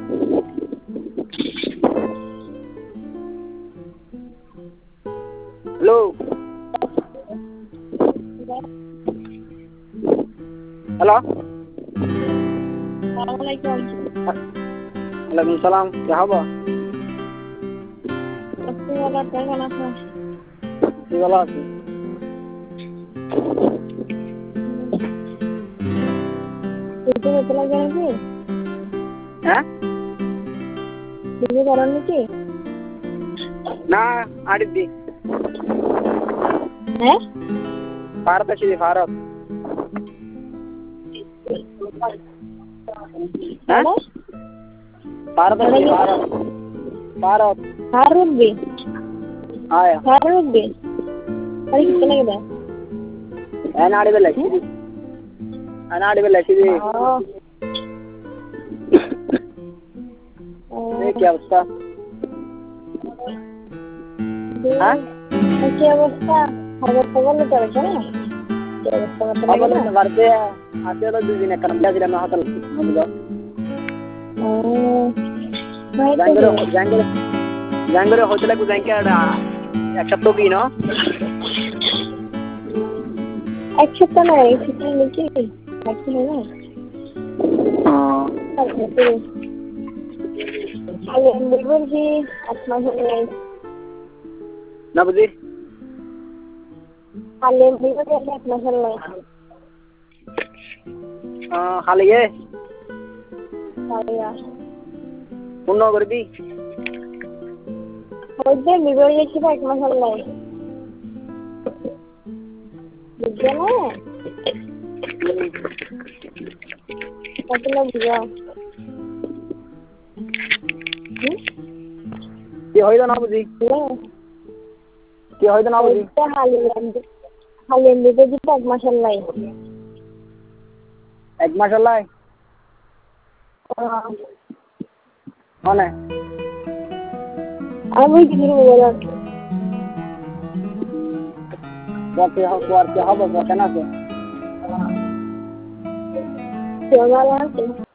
hello hello वालेकुम वालेकुम सलाम क्या हुआ वाला केमन আছো ভালো আছি তুমি চলে গেলে কি হ্যাঁ তুমি করেন নাকি না আড়িদি হ্যাঁ ভারত আছি ভারত হ্যাঁ ভারত আছি ভারত ভারত ভারত भी आया ভারত भी अरे कितने के बाद एनाड़ी पे लगी थी एनाड़ी पे लगी थी ये क्या अवस्था हाँ क्या अवस्था खबर खबर नहीं चल रहा है क्या अवस्था मतलब अब लोग करते हैं आते तो दो दिन करम क्या जिला में हाथल हम लोग जाएंगे होटल को जाएंगे एक सप्ताह की ना एक सप्ताह ना एक सप्ताह नीचे बाकी है ना अरे बिल्कुल जी अपना नहीं ना बुझी अरे बिल्कुल जी अपना नहीं हाल ये अरे पुन्नो कर दी होते बिल्कुल ये कितना अपना नहीं बुझे ना मतलब बुझा ये होइदा ना बुझी ये होइदा ना बुझी हाल ये तो जितना एक माशाल्लाह एक माशाल्लाह कौन है अब वही किधर बोला बाकी हो तो क्या हो बस कहना से क्या वाला है